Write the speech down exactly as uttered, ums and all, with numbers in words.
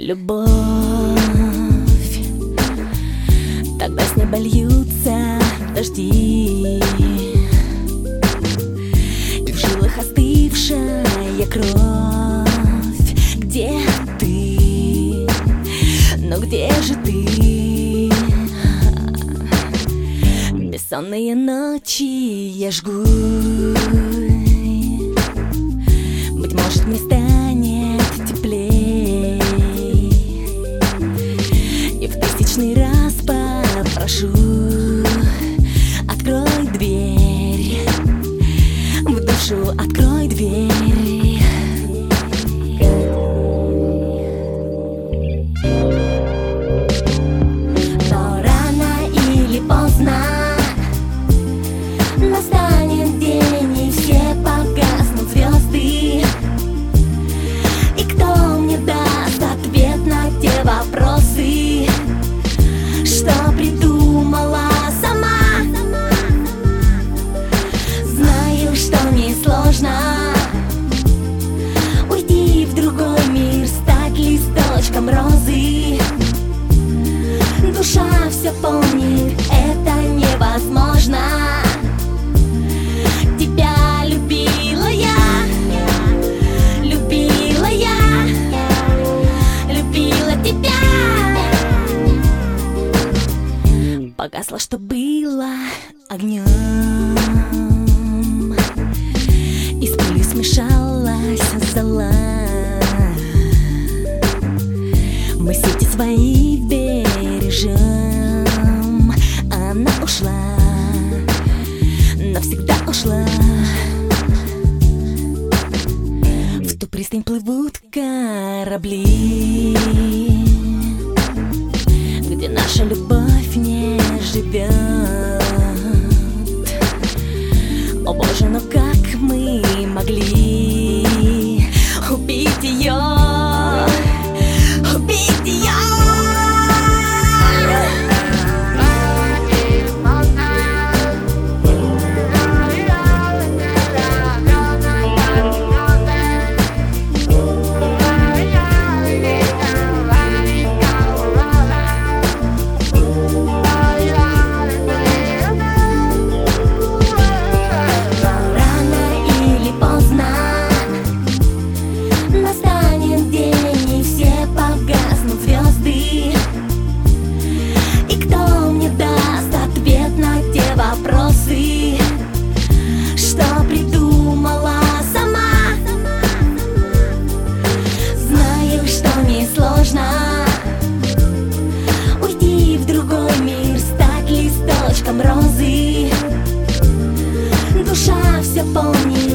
любовь. Тогда с неба льются дожди, и в жилах остывшая кровь. Где ты? Но где же ты? Бессонные ночи я жгу. Быть может, мне станет теплей, и в тысячный раз попрошу: открой дверь в душу, открой дверь. Но рано или поздно настанет день, и все погаснут звезды. И кто мне даст ответ на те вопросы, что придумала сама? Знаю, что несложно уйти в другой мир, стать листочком розы. Душа все помнит, это невозможно. Тебя любила я, любила я, любила тебя. Погасло, что было огнем, из пыли смешалась зола. Мы сети свои бережем, она ушла, навсегда ушла. В ту пристань плывут корабли, где наша любовь не живет. О боже, но как мы могли убить ее, убить ее? Что придумала сама? Знаю, что несложно уйти в другой мир, стать листочком розы. Душа все помнит,